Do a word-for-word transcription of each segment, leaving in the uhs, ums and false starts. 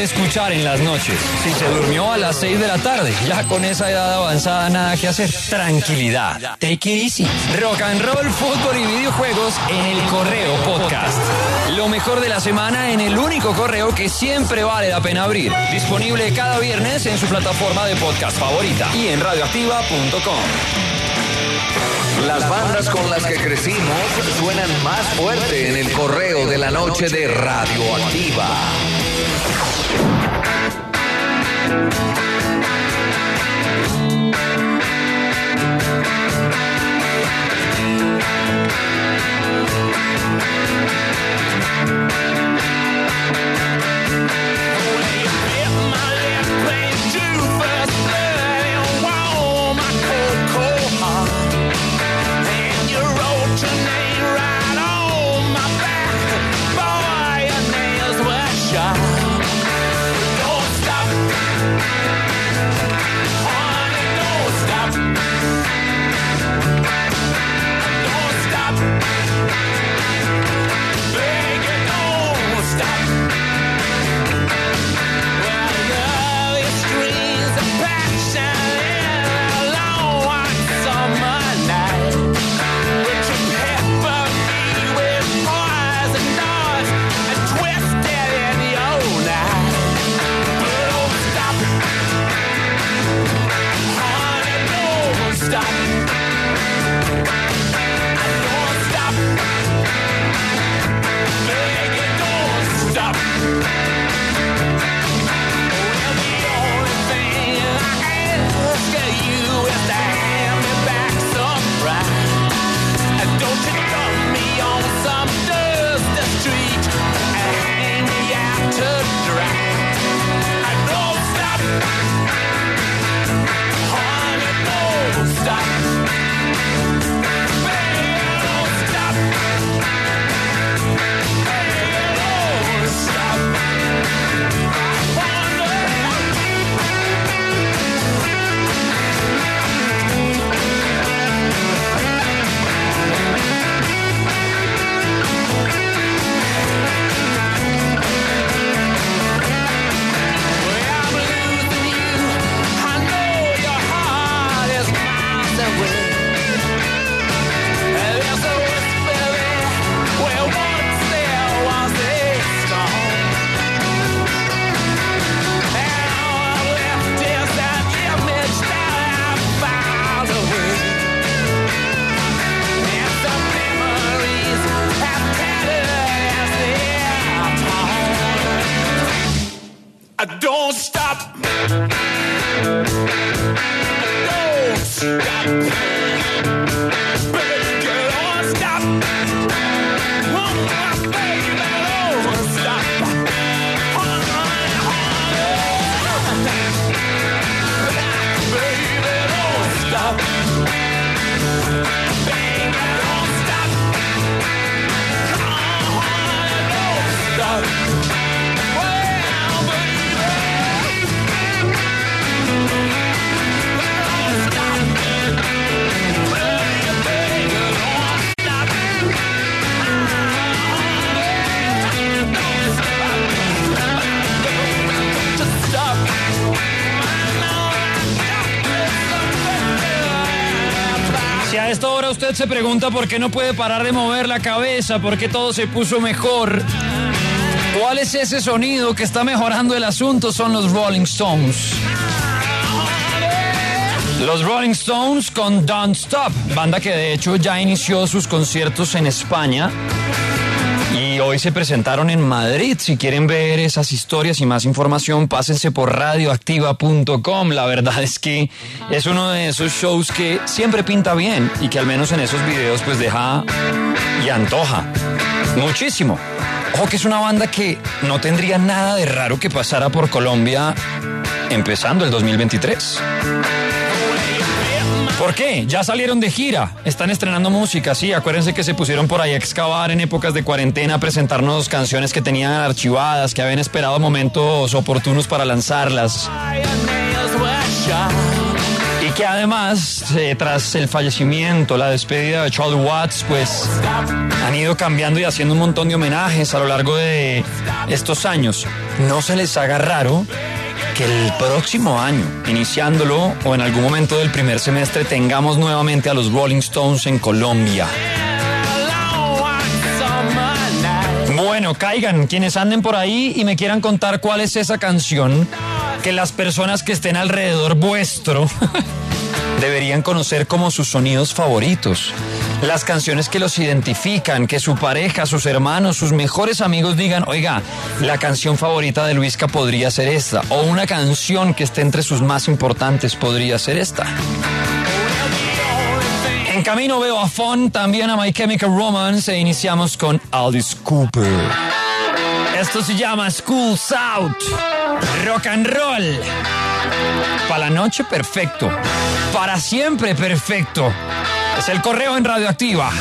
de escuchar en las noches. Si se durmió a las seis de la tarde, ya con esa edad avanzada nada que hacer. Tranquilidad. Take it easy. Rock and roll, fútbol y videojuegos en El Correo Podcast. Lo mejor de la semana en el único correo que siempre vale la pena abrir. Disponible cada viernes en su plataforma de podcast favorita y en radioactiva punto com. Las bandas con las que crecimos suenan más fuerte en el correo de la noche de Radioactiva. Don't stop. Don't stop. Baby, don't stop. Oh, baby, don't stop. Baby, don't stop. Baby, don't stop. Come on, don't stop. Si a esta hora usted se pregunta por qué no puede parar de mover la cabeza, por qué todo se puso mejor, ¿cuál es ese sonido que está mejorando el asunto? Son los Rolling Stones. Los Rolling Stones con Don't Stop, banda que de hecho ya inició sus conciertos en España y hoy se presentaron en Madrid. Si quieren ver esas historias y más información, pásense por radioactiva punto com. La verdad es que es uno de esos shows que siempre pinta bien y que al menos en esos videos pues deja y antoja muchísimo. Ojo que es una banda que no tendría nada de raro que pasara por Colombia empezando el dos mil veintitrés. ¿Por qué? Ya salieron de gira, están estrenando música, sí, acuérdense que se pusieron por ahí a excavar en épocas de cuarentena, a presentarnos canciones que tenían archivadas, que habían esperado momentos oportunos para lanzarlas. Y que además, eh, tras el fallecimiento, la despedida de Charlie Watts, pues han ido cambiando y haciendo un montón de homenajes a lo largo de estos años. No se les haga raro que el próximo año, iniciándolo o en algún momento del primer semestre, tengamos nuevamente a los Rolling Stones en Colombia. Bueno, caigan quienes anden por ahí y me quieran contar cuál es esa canción que las personas que estén alrededor vuestro deberían conocer como sus sonidos favoritos. Las canciones que los identifican, que su pareja, sus hermanos, sus mejores amigos digan, oiga, la canción favorita de Luisca podría ser esta, o una canción que esté entre sus más importantes podría ser esta. En camino veo a Fon, también a My Chemical Romance, e iniciamos con Alice Cooper. Esto se llama School's Out, rock and roll. Para la noche, perfecto. Para siempre, perfecto. Es el correo en Radioactiva.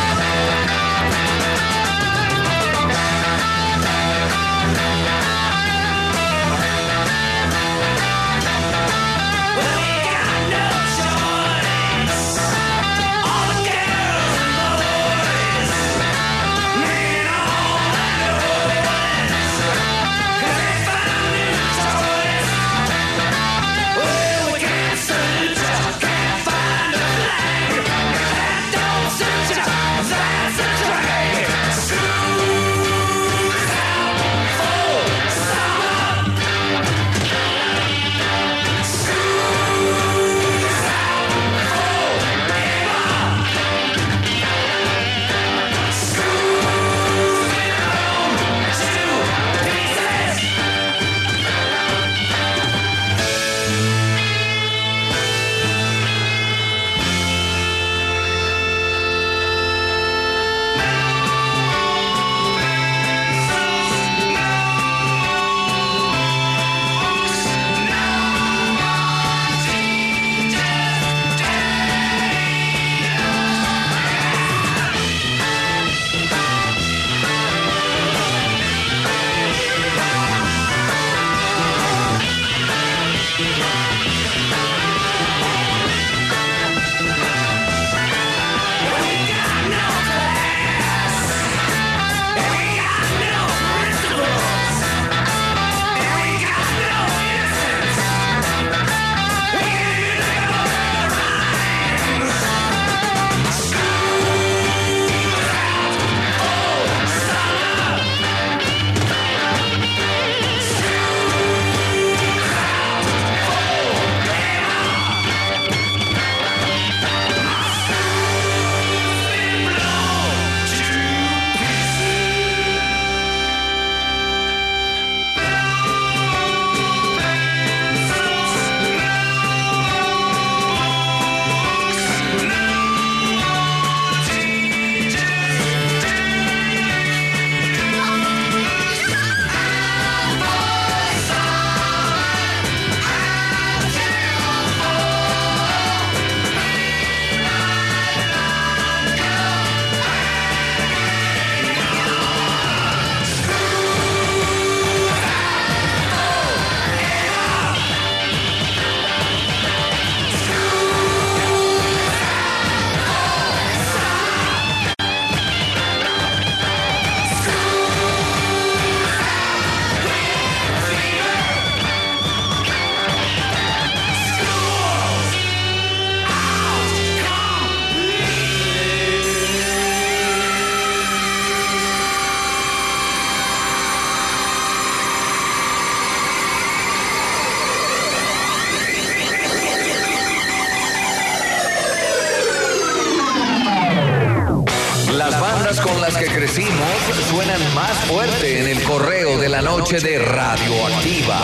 Con las que crecimos suenan más fuerte en el correo de la noche de Radioactiva.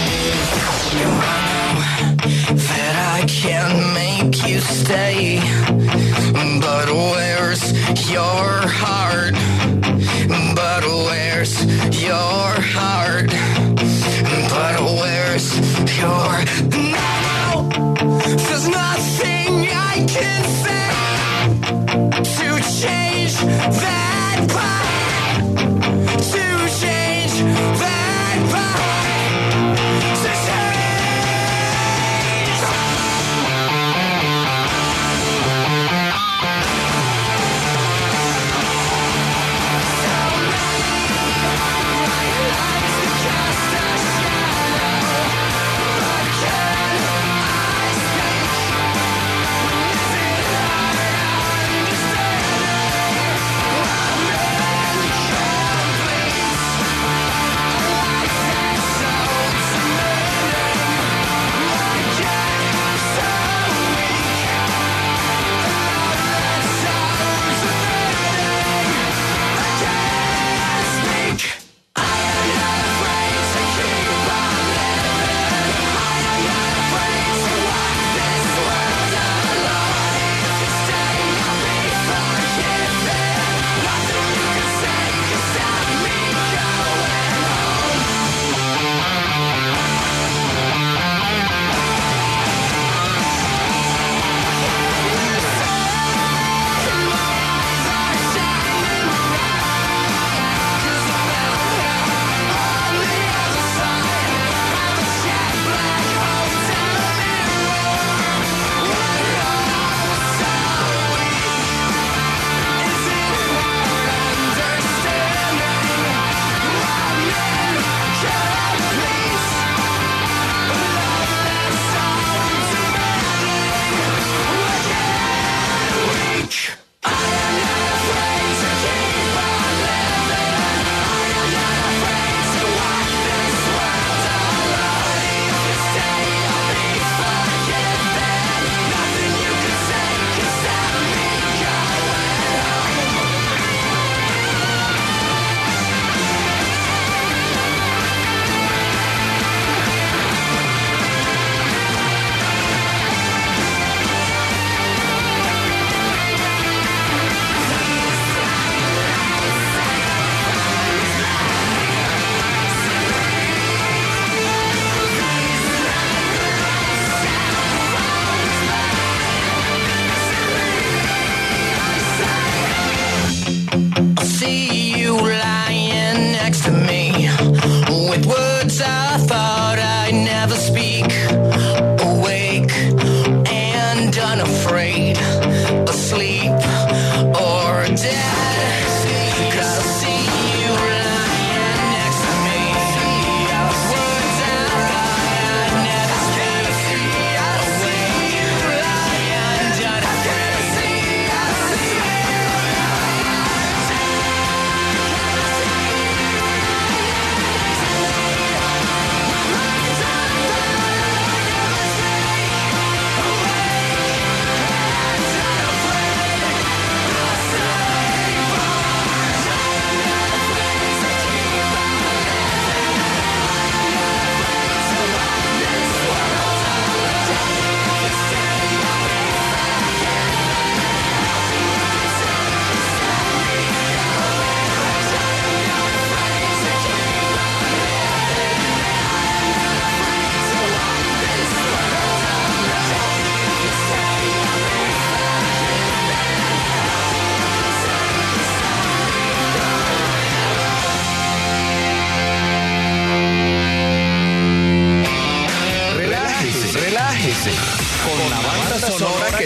That I can make you stay, but where's your heart? But where's your heart? But where's your... No, there's nothing I can say to change that part, to change that part, to change.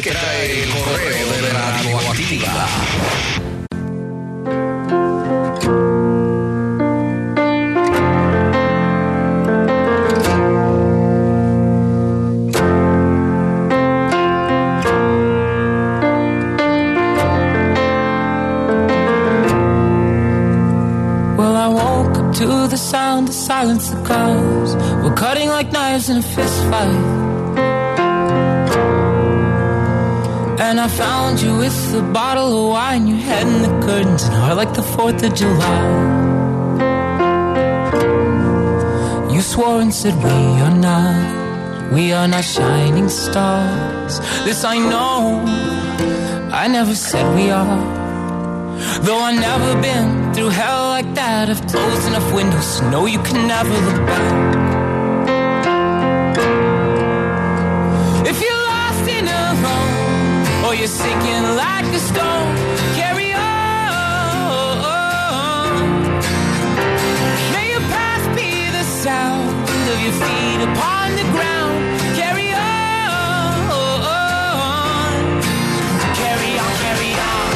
que trae el correo de Radioactiva. To the sound of silence, the cars were cutting like knives in a fist fight. And I found you with a bottle of wine, your head in the curtains, and heart like the fourth of July. You swore and said we are not, we are not shining stars. This I know, I never said we are. Though I've never been through hell like that, I've closed enough windows to know you can never look back. If you're lost and alone, or you're sinking like a stone, carry on. May your past be the sound of your feet upon the ground. Carry on. Carry on, carry on.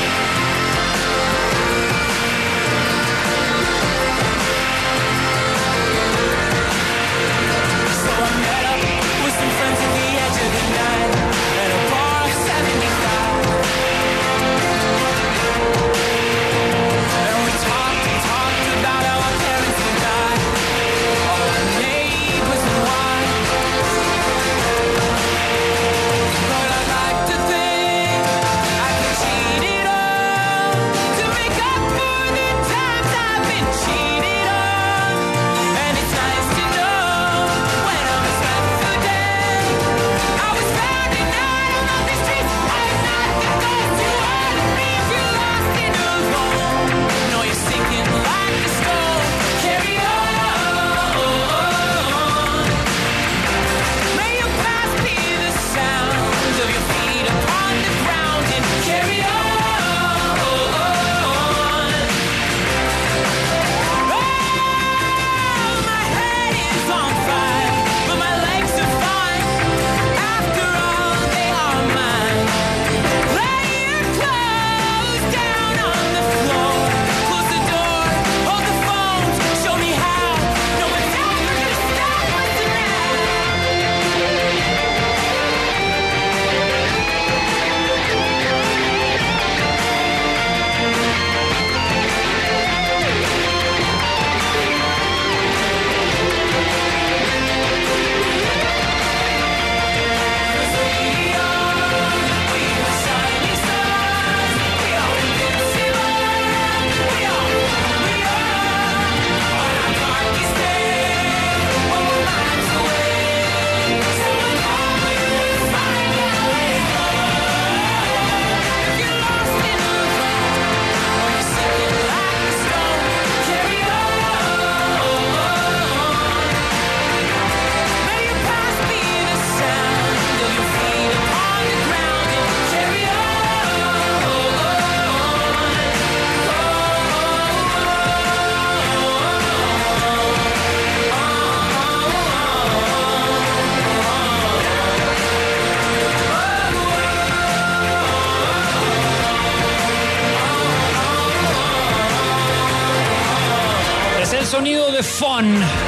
Sonido de Fun.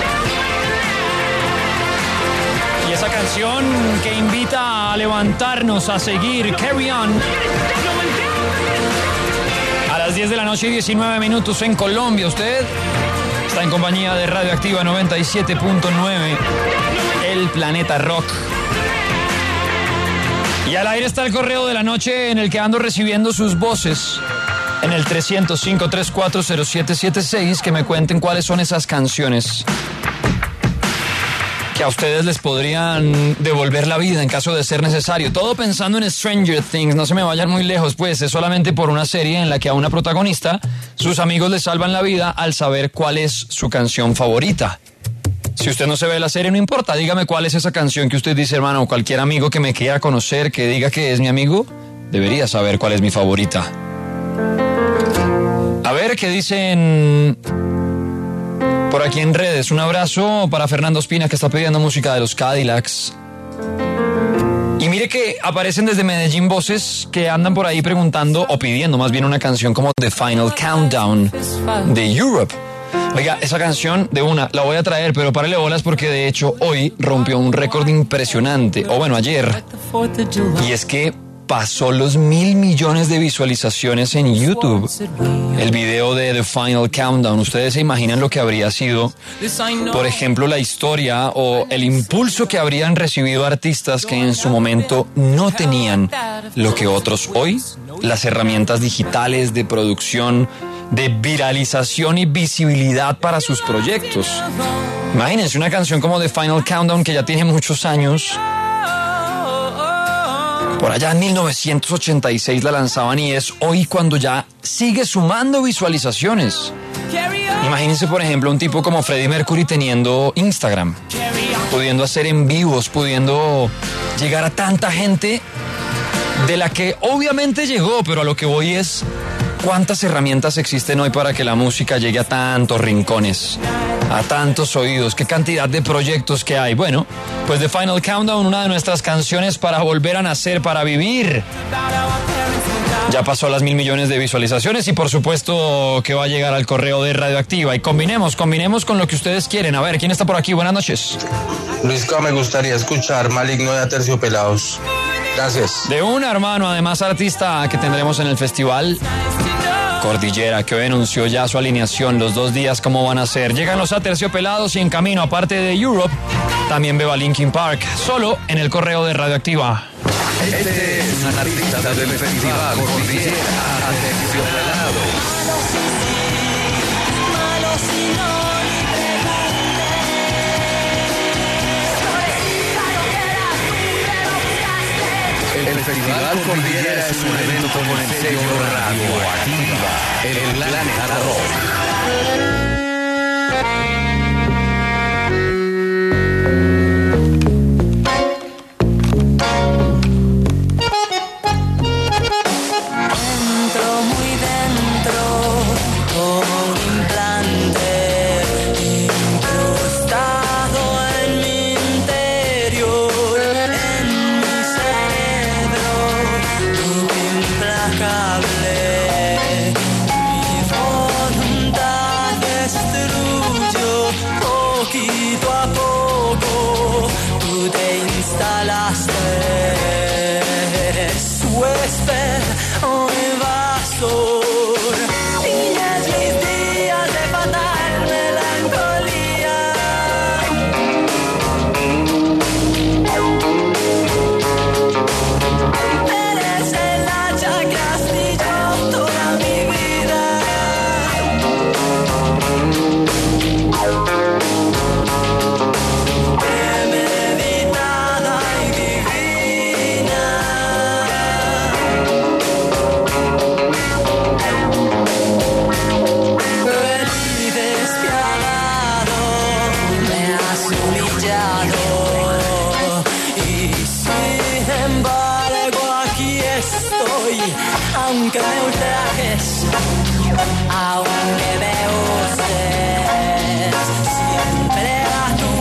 Y esa canción que invita a levantarnos, a seguir, Carry On. A las diez de la noche y diecinueve minutos en Colombia. Usted está en compañía de Radioactiva noventa y siete punto nueve, el planeta rock. Y al aire está el correo de la noche en el que ando recibiendo sus voces. En el trescientos cinco, treinta y cuatro, cero siete siete seis, que me cuenten cuáles son esas canciones que a ustedes les podrían devolver la vida en caso de ser necesario. Todo pensando en Stranger Things, no se me vayan muy lejos, pues es solamente por una serie en la que a una protagonista sus amigos le salvan la vida al saber cuál es su canción favorita. Si usted no se ve la serie, no importa, dígame cuál es esa canción que usted dice, hermano, cualquier amigo que me quiera conocer, que diga que es mi amigo, debería saber cuál es mi favorita. A ver qué dicen por aquí en redes. Un abrazo para Fernando Espina, que está pidiendo música de los Cadillacs. Y mire Mire que aparecen desde Medellín voces que andan por ahí preguntando o pidiendo más bien una canción como The Final Countdown de Europe. Oiga, esa canción de una la voy a traer, pero párele bolas porque de hecho hoy rompió un récord impresionante, o bueno, ayer. Y es que pasó los mil millones de visualizaciones en YouTube. El video de The Final Countdown. ¿Ustedes se imaginan lo que habría sido, por ejemplo, la historia o el impulso que habrían recibido artistas que en su momento no tenían lo que otros hoy? Las herramientas digitales de producción, de viralización y visibilidad para sus proyectos. Imagínense una canción como The Final Countdown que ya tiene muchos años. Por allá en mil novecientos ochenta y seis la lanzaban y es hoy cuando ya sigue sumando visualizaciones. Imagínense, por ejemplo, un tipo como Freddie Mercury teniendo Instagram, pudiendo hacer en vivos, pudiendo llegar a tanta gente de la que obviamente llegó, pero a lo que voy es cuántas herramientas existen hoy para que la música llegue a tantos rincones, a tantos oídos, qué cantidad de proyectos que hay. Bueno, pues The Final Countdown, una de nuestras canciones para volver a nacer, para vivir. Ya pasó las mil millones de visualizaciones y por supuesto que va a llegar al correo de Radioactiva. Y combinemos, combinemos con lo que ustedes quieren. A ver, ¿quién está por aquí? Buenas noches. Luisca, me gustaría escuchar Maligno de Aterciopelados. Gracias. De una, hermano, además artista que tendremos en el festival Cordillera, que hoy anunció ya su alineación, los dos días cómo van a ser. Llegan los Aterciopelados y en camino, aparte de Europe, también beba Linkin Park, solo en el correo de Radioactiva. Este es un artista del festival Cordillera Aterciopelado. El Festival Cordillera es un evento con el sello Radioactiva, el Planeta Rock. Aunque me ultrajes, aunque me uses, siempre a tu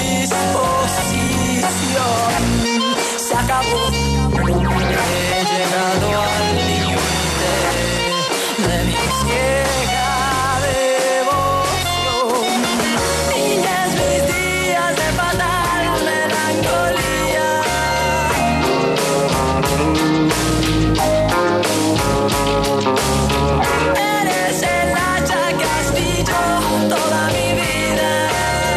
disposición. Se acabó, he llegado al límite de mi ciega devoción. Niñas, mis días de fatal melancolía. Eres el hacha que astilló toda mi vida.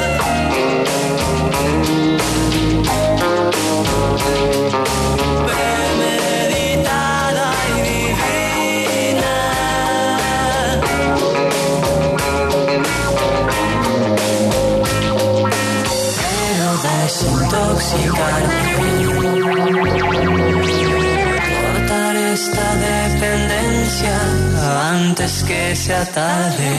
Premeditada y divina. Quiero desintoxicarme, cortar esta dependencia antes que sea tarde.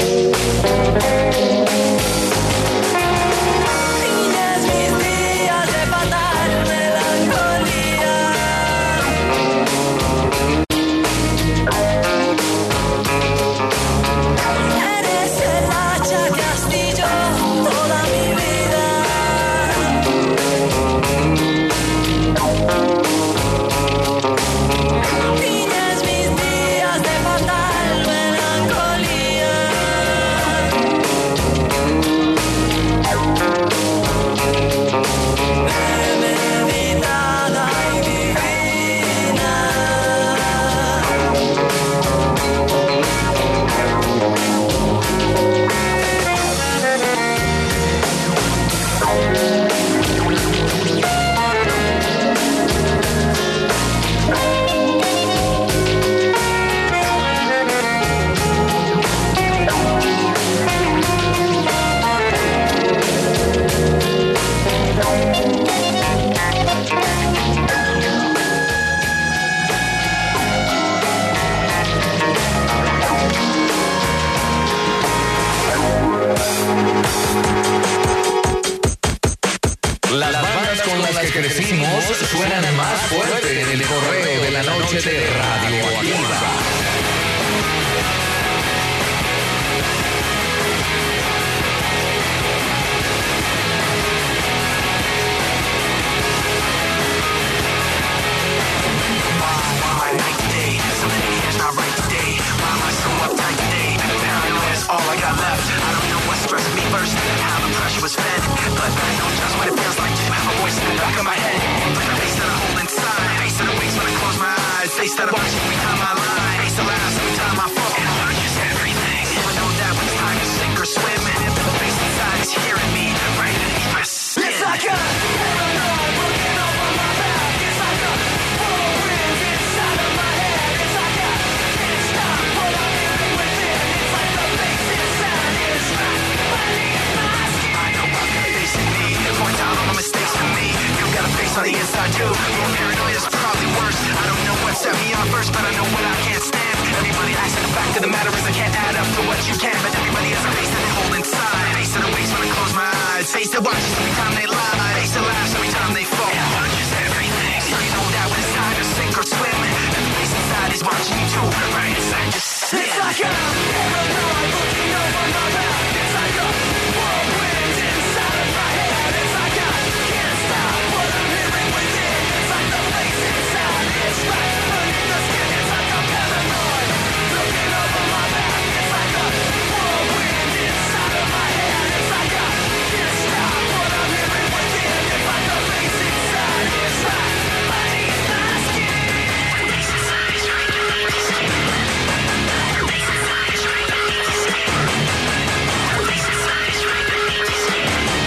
Tienes mis días Las bandas con las que crecimos suenan más fuerte en el correo de la noche de Radioactiva. All I got left, I don't know what stressed me first, how the pressure was fed, but I know just what it feels like to have a voice in the back of my head, like a face that I hold inside, face that awakes when I close my eyes, face that I watch every time I lie, face that laughs every time I fall, and I just everything. So I know that when it's time to sink or swim, and the face inside is hearing me, right beneath my skin. It's like a paranoid looking over my back. It's like a whirlwind inside of my head. It's like I can't stop what I'm hearing within. It's like the face inside is right beneath my skin. I know I've got a face in me, point out all the mistakes to me. You've got a face on the inside too. Your paranoia is probably worse. I don't know what set me off first, but I know what I can't stand. Everybody acts, and the fact of the matter is I can't add up to what you can. But everybody has a face that they hold inside. Face that awakes when I close my eyes. Face that watches every time they lie. Face that laughs every time they fall. And watches everything. So you know that when it's time to sink or swim, that the face inside is watching you too. Right inside your skin. It's like I'm paranoid looking over my back. It's like a whirlwind inside of my head. It's like I can't stop what I'm hearing within. It's like the face inside is right beneath the skin. It's like I'm paranoid looking over my back. It's like a whirlwind inside of my head. It's like I can't stop what I'm hearing within. It's like the face inside is right beneath my skin. The face inside is right beneath the skin. The face inside is right beneath the skin. The face inside is right beneath the skin.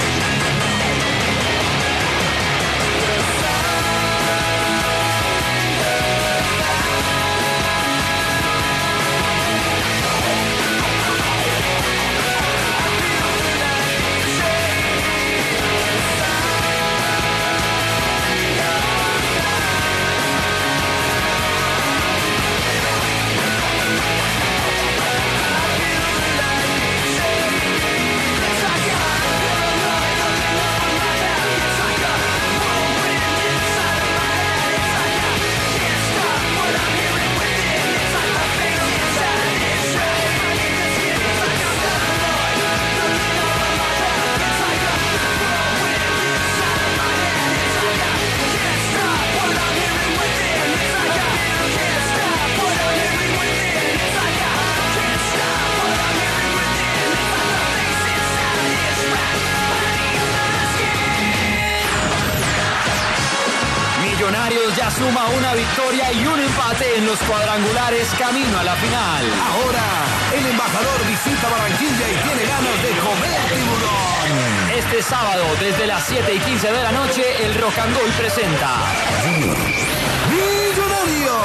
Millonarios ya suma una victoria y un empate en los cuadrangulares camino a la final. Ahora, el embajador visita Barranquilla y tiene ganas de comer tiburón. Este sábado, desde las siete y quince de la noche, el Rock and Roll presenta ¡Millonario!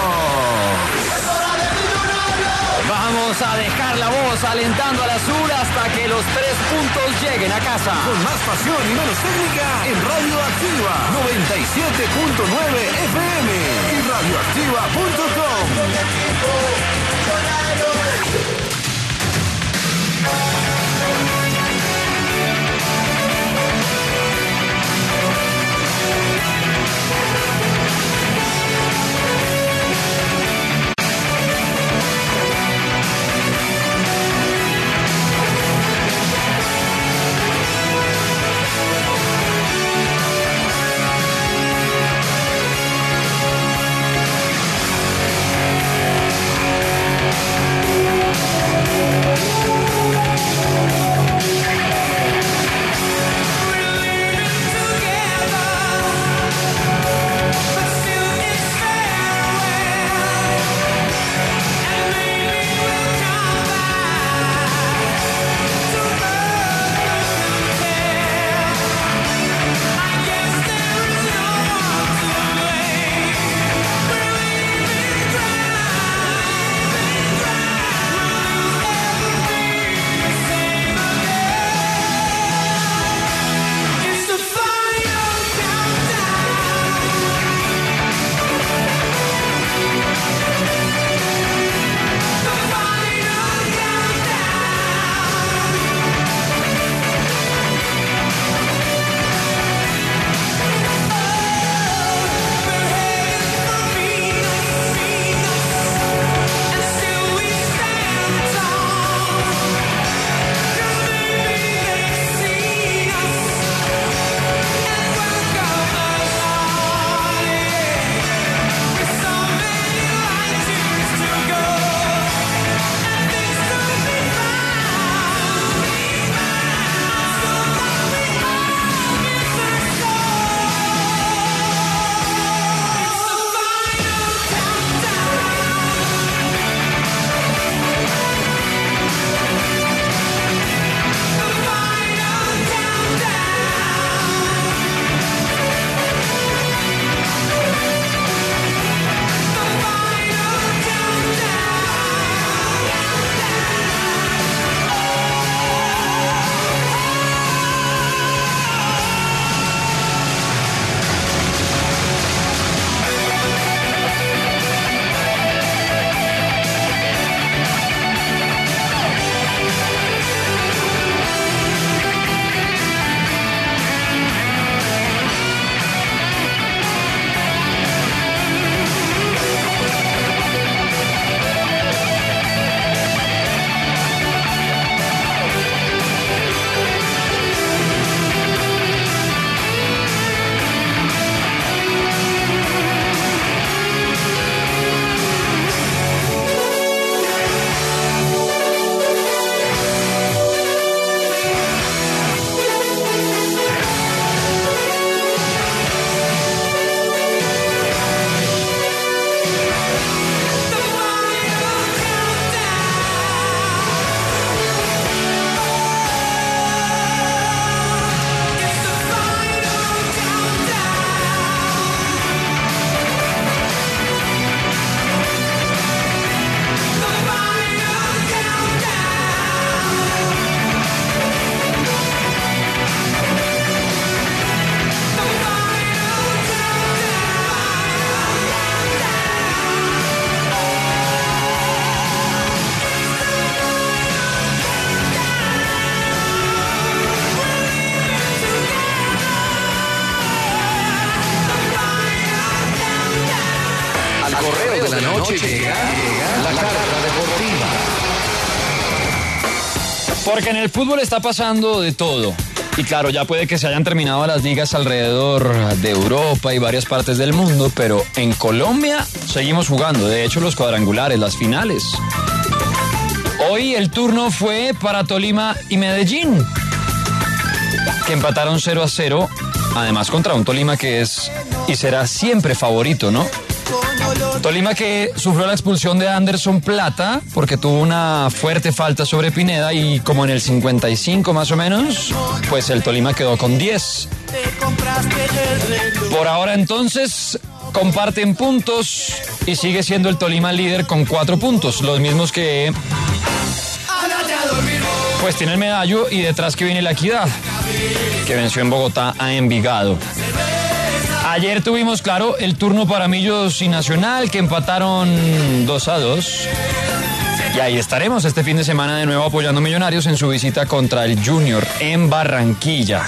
Vamos a dejar la voz alentando al azul hasta que los tres puntos lleguen a casa. Con más pasión y menos técnica en Radioactiva noventa y siete punto nueve F M y radioactiva punto com. Llega, llega la carta deportiva. Porque en el fútbol está pasando de todo. Y claro, ya puede que se hayan terminado las ligas alrededor de Europa y varias partes del mundo, pero en Colombia seguimos jugando. De hecho, los cuadrangulares, las finales. Hoy el turno fue para Tolima y Medellín, que empataron cero a cero, además contra un Tolima que es y será siempre favorito, ¿no? Tolima que sufrió la expulsión de Anderson Plata porque tuvo una fuerte falta sobre Pineda y como en el cincuenta y cinco más o menos, pues el Tolima quedó con diez. Por ahora entonces comparten puntos y sigue siendo el Tolima líder con cuatro puntos, los mismos que pues tiene el Medallo y detrás que viene la Equidad, que venció en Bogotá a Envigado. Ayer tuvimos, claro, el turno para Millos y Nacional, que empataron dos a dos. Y ahí estaremos este fin de semana de nuevo apoyando Millonarios en su visita contra el Junior en Barranquilla.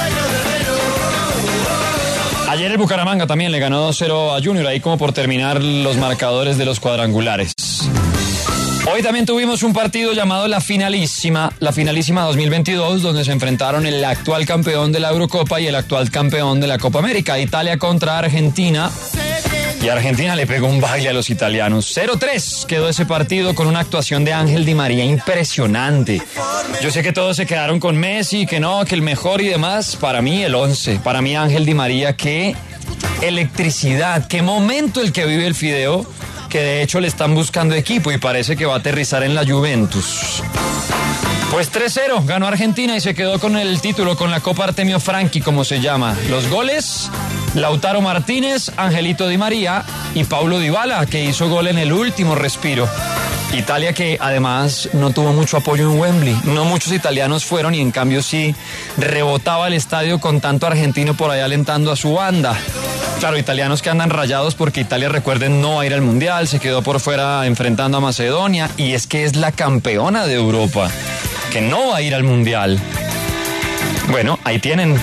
Ayer el Bucaramanga también le ganó dos cero a Junior, ahí como por terminar los marcadores de los cuadrangulares. Hoy también tuvimos un partido llamado La Finalísima, la Finalísima dos mil veintidós, donde se enfrentaron el actual campeón de la Eurocopa y el actual campeón de la Copa América, Italia contra Argentina. Y Argentina le pegó un baile a los italianos. cero tres quedó ese partido con una actuación de Ángel Di María impresionante. Yo sé que todos se quedaron con Messi, que no, que el mejor y demás. Para mí el once, para mí Ángel Di María, qué electricidad, qué momento el que vive el Fideo, que de hecho le están buscando equipo y parece que va a aterrizar en la Juventus. Pues tres cero, ganó Argentina y se quedó con el título, con la Copa Artemio Franchi, como se llama. Los goles, Lautaro Martínez, Angelito Di María y Paulo Dybala, que hizo gol en el último respiro. Italia que además no tuvo mucho apoyo en Wembley. No muchos italianos fueron y en cambio sí rebotaba el estadio con tanto argentino por ahí alentando a su banda. Claro, italianos que andan rayados porque Italia, recuerden, no va a ir al Mundial, se quedó por fuera enfrentando a Macedonia y es que es la campeona de Europa, que no va a ir al Mundial. Bueno, ahí tienen.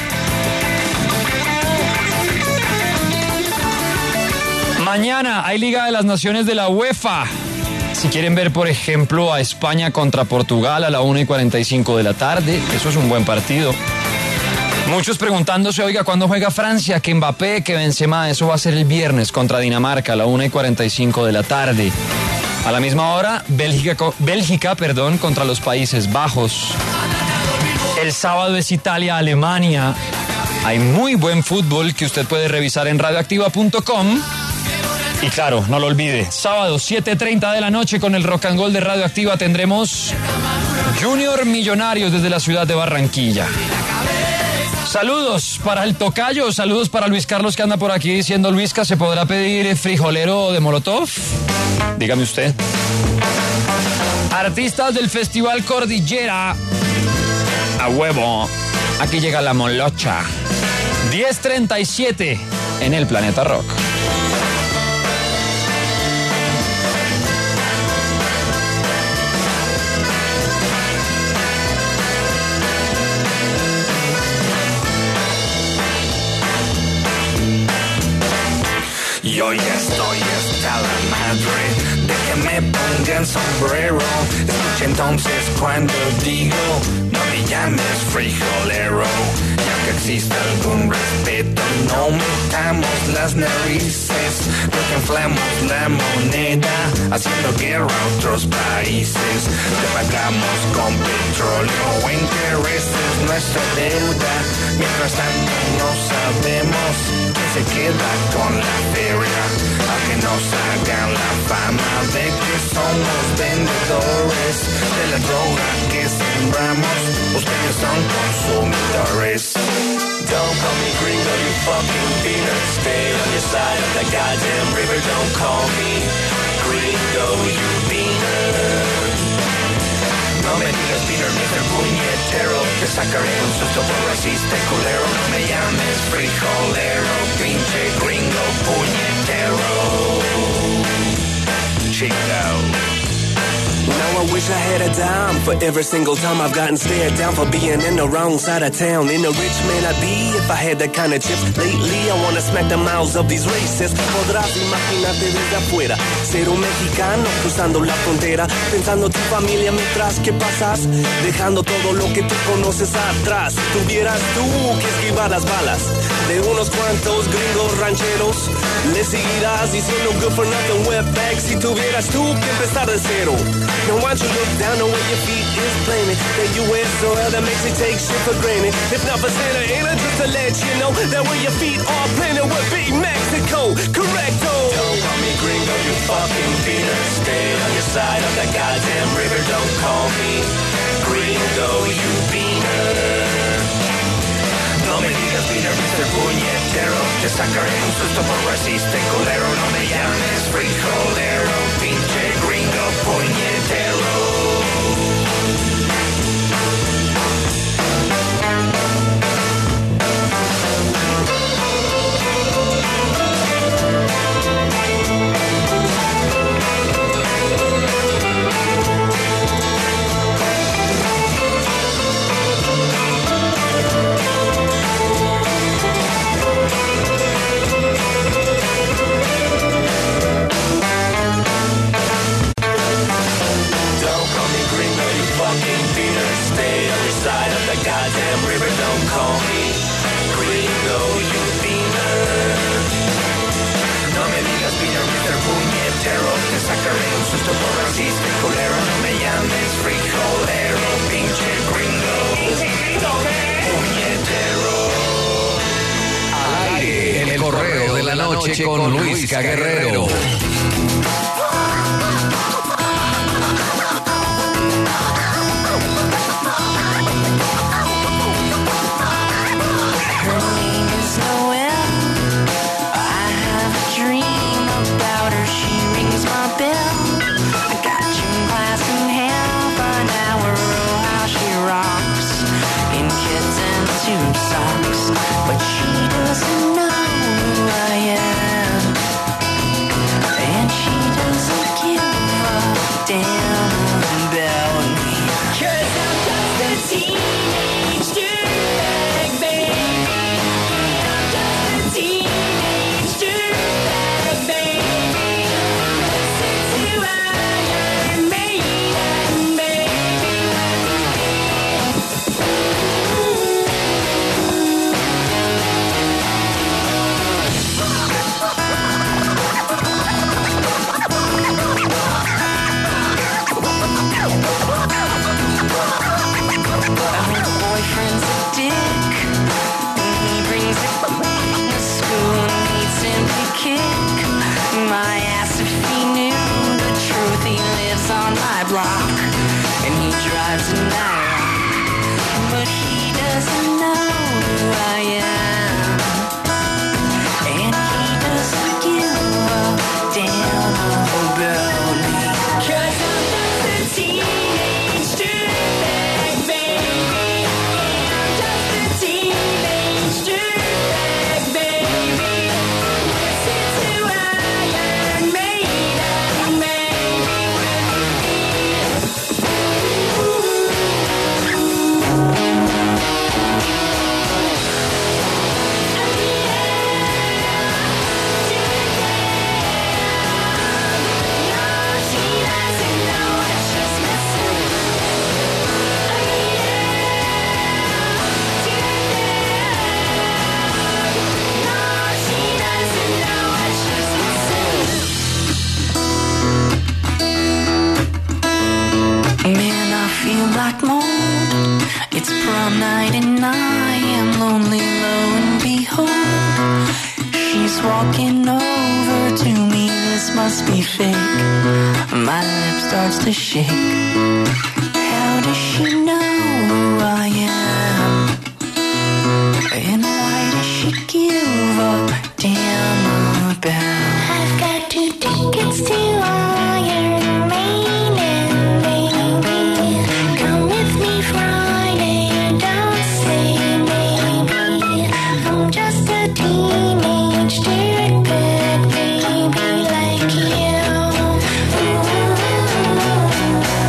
Mañana hay Liga de las Naciones de la UEFA. Si quieren ver, por ejemplo, a España contra Portugal a la una y cuarenta y cinco de la tarde, eso es un buen partido. Muchos preguntándose, oiga, ¿cuándo juega Francia? Que Mbappé, que Benzema, eso va a ser el viernes contra Dinamarca a la una y cuarenta y cinco de la tarde. A la misma hora, Bélgica, Bélgica, perdón, contra los Países Bajos. El sábado es Italia-Alemania. Hay muy buen fútbol que usted puede revisar en radioactiva punto com. Y claro, no lo olvide, sábado siete y treinta de la noche con el Rock and Roll de Radioactiva tendremos Junior Millonarios desde la ciudad de Barranquilla. Saludos para el tocayo, saludos para Luis Carlos que anda por aquí diciendo, Luisca, ¿se podrá pedir frijolero de Molotov? Dígame usted. Artistas del Festival Cordillera. A huevo, aquí llega la molocha. diez treinta y siete en el Planeta Rock. Y hoy estoy hasta la madre de que me pongan sombrero. Escucha entonces cuando digo, no me llames frijolero. Ya que existe algún respeto, no metamos las narices, porque inflamos la moneda, haciendo guerra a otros países. Te pagamos con petróleo o intereses nuestra deuda. Mientras tanto no sabemos quién se queda con la feria, aunque nos hagan la fama de que somos vendedores de la droga que sembramos. Ustedes son consumidores. Don't call me gringo, you fucking peanut. Stay on your side of the goddamn river. Don't call me gringo, you peanut. No me digas peanut, mister Puñetero. Te sacaré un susto por racista y culero. No me llames frijolero, pinche gringo puñetero. Chico. Now I wish I had a dime for every single time I've gotten stared down for being in the wrong side of town. In a rich man I'd be if I had that kind of chips. Lately I wanna smack the mouths of these racists. Podrás imaginarte desde afuera ser un mexicano cruzando la frontera, pensando tu familia mientras que pasas, dejando todo lo que tú conoces atrás. Tuvieras tú que esquivar las balas de unos cuantos gringos rancheros, le seguirás diciendo good for nothing wetback si tuvieras tú que empezar de cero. Now why don't you look down on where your feet is planted? That U S soil that makes you take shit for granted. If not for Santa Ana, just to let you know that where your feet are planted would be Mexico. Correcto. Don't call me gringo, you fucking beaner. Stay on your side of that goddamn river. Don't call me gringo, you beaner. No me digas beaner, mister Puñetero. Te sacaré un susto por racista y culero. No me llames frijolero, pinche gringo puñetero. Side of the goddamn river, don't call me gringo, you beaner. No me digas beaner, mister Puñetero. Te sacaré un susto por racista y culero. No me llames frijolero, pinche gringo. Pinche gringo, puñetero. Al aire, el correo de la noche con Luisca Guerrero. But she doesn't know who I am, and she doesn't give a damn about me. 'Cause I'm just a teenage dirtbag, baby. I'm just a teenage dirtbag, baby. Listen to Iron Maiden, baby. Boyfriend's a dick, and he brings it to school and he'd simply kick my ass if he knew the truth. He lives on my block, and he drives a Nyrock, but he doesn't know who I am, and he doesn't give a damn about me. 'Cause I'm just a teenage dirtbag, baby. I'm just a teenage dirtbag, baby. Listen to Iron Maiden, baby. Man, I feel like mold. It's prom night and I am lonely, lo and behold, she's walking over to me. This must be fake. My lip starts to shake. How does she know who I am? And why does she give a damn about? I've got two tickets to Iron Maiden, baby. Come with me Friday, don't say maybe. I'm just a teenage dirtbag, baby, like you. Ooh.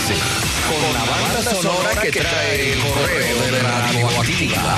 once, con la banda sonora que trae el correo de Radioactiva.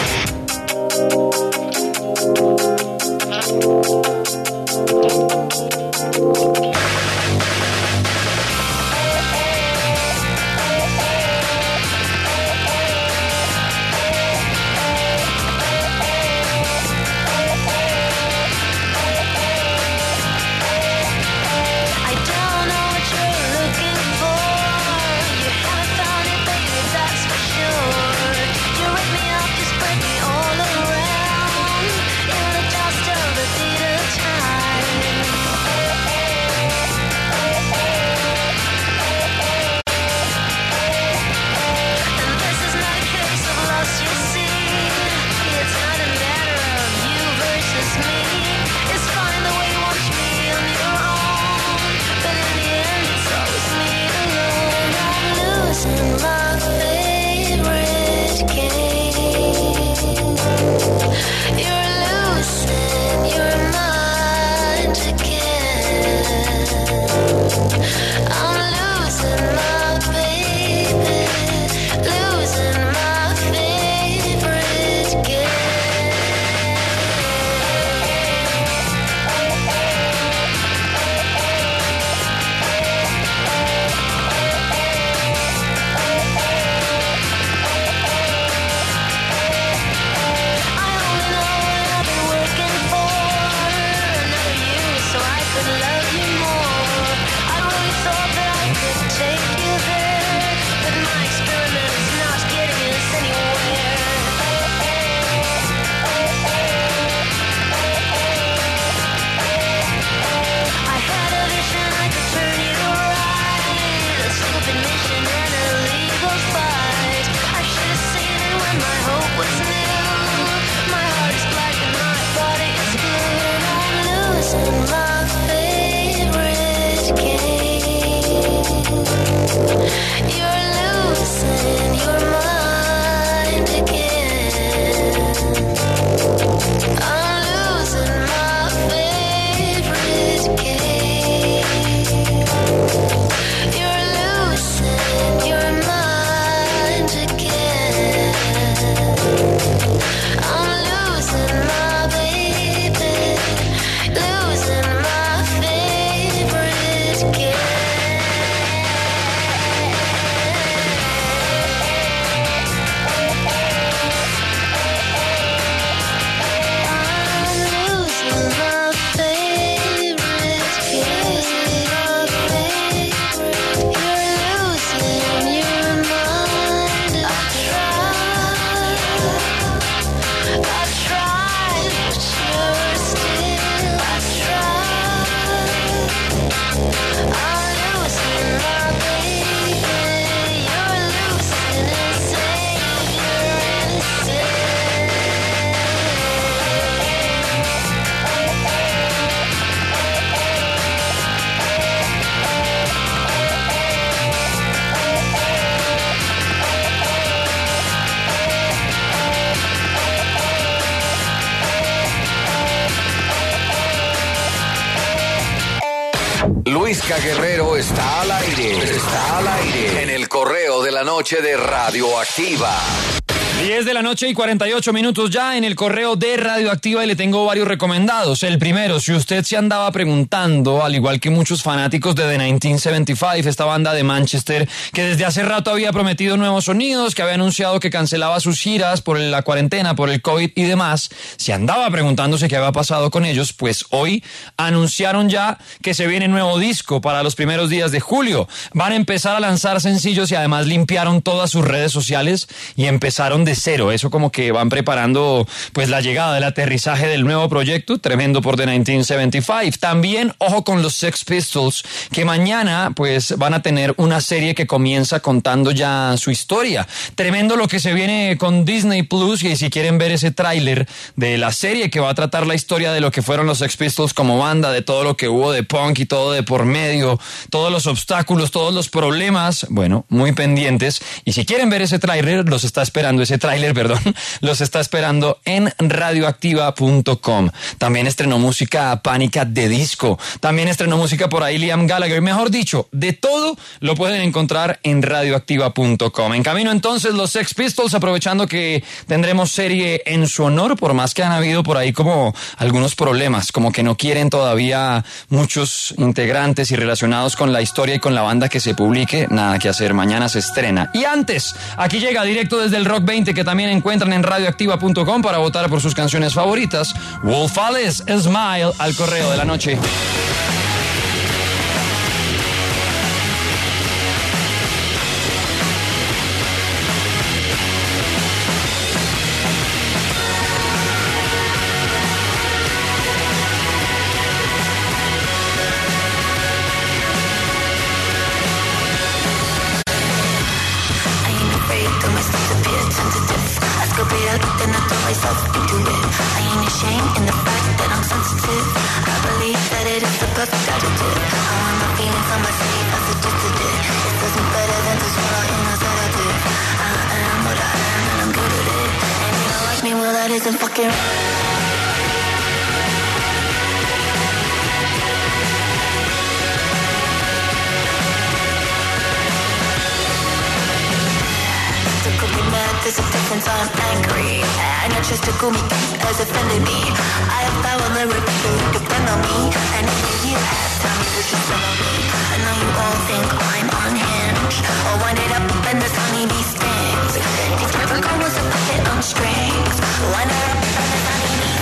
Luisca Guerrero está al aire, está al aire en el correo de la noche de Radioactiva. diez de la noche y cuarenta y ocho minutos ya en el correo de Radioactiva y le tengo varios recomendados. El primero, si usted se andaba preguntando, al igual que muchos fanáticos de The mil novecientos setenta y cinco, esta banda de Manchester que desde hace rato había prometido nuevos sonidos, que había anunciado que cancelaba sus giras por la cuarentena, por el COVID y demás, se andaba preguntándose qué había pasado con ellos, pues hoy anunciaron ya que se viene nuevo disco para los primeros días de julio. Van a empezar a lanzar sencillos y además limpiaron todas sus redes sociales y empezaron de cero. Eso como que van preparando pues la llegada del aterrizaje del nuevo proyecto, tremendo por The mil novecientos setenta y cinco. También ojo con los Sex Pistols, que mañana pues van a tener una serie que comienza contando ya su historia. Tremendo lo que se viene con Disney Plus, y si quieren ver ese tráiler de la serie que va a tratar la historia de lo que fueron los Sex Pistols como banda, de todo lo que hubo de punk y todo de por medio, todos los obstáculos, todos los problemas, bueno, muy pendientes. Y si quieren ver ese tráiler, los está esperando ese tráiler, perdón, los está esperando en radioactiva punto com. También estrenó música Pánica de disco. También estrenó música por ahí Liam Gallagher. Mejor dicho, de todo lo pueden encontrar en radioactiva punto com. En camino entonces los Sex Pistols, aprovechando que tendremos serie en su honor, por más que han habido por ahí como algunos problemas, como que no quieren todavía muchos integrantes y relacionados con la historia y con la banda que se publique. Nada que hacer, mañana se estrena. Y antes, aquí llega directo desde el Rock veinte, que también encuentran en radioactiva punto com para votar por sus canciones favoritas. Wolf Alice, Smile, al correo de la noche. There's a difference, I'm angry. And I just to call me has offended me. I have power, the reputation depend on me. And if you hear that, tell me that you follow me. I know you all think I'm unhinged. I'll wind it up and this honeybee stings. These Capricorn was a puppet on strings. Wind it up and this honeybee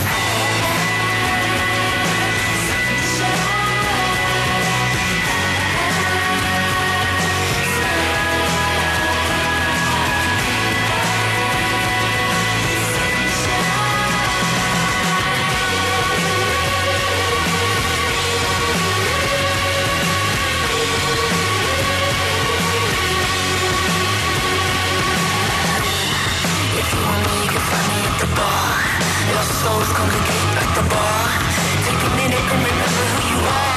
souls congregate at the bar. Take a minute and remember who you are.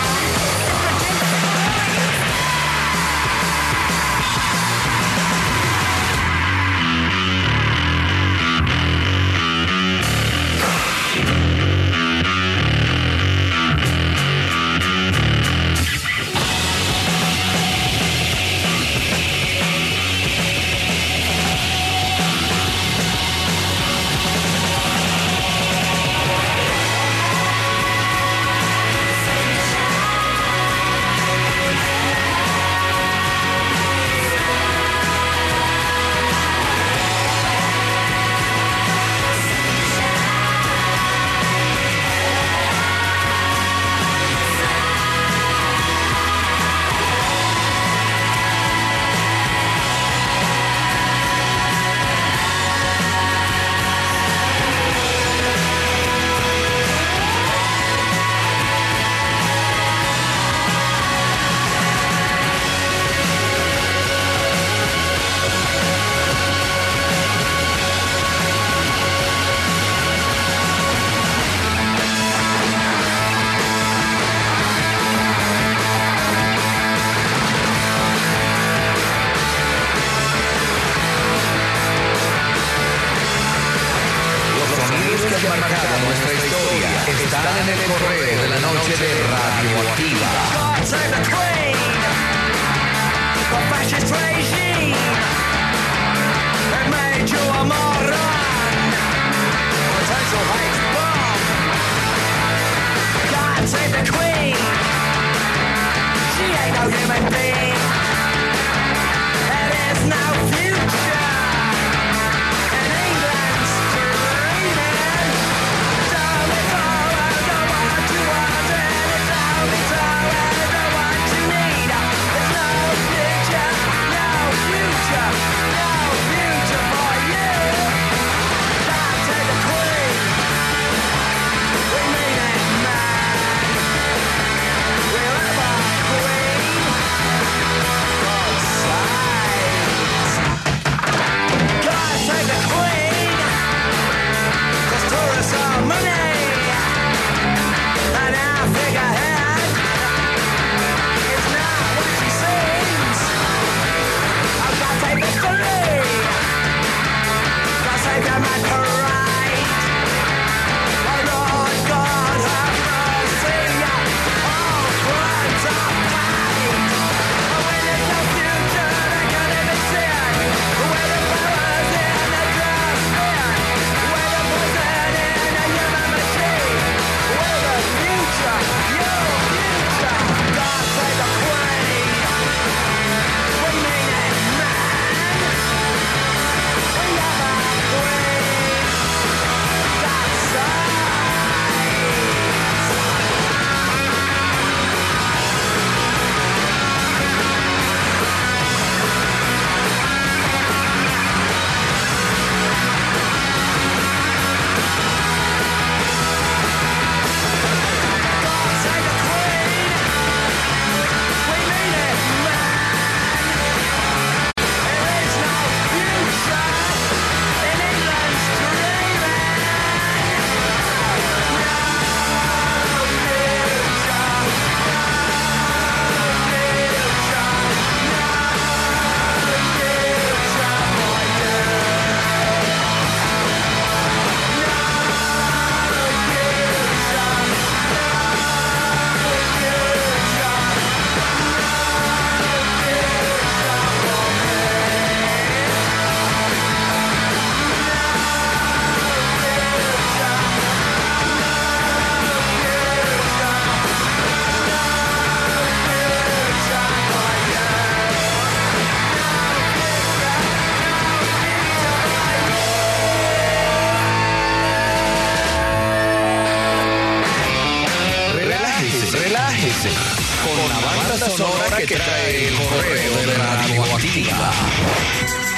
No sonora que trae el correo de Radioactiva.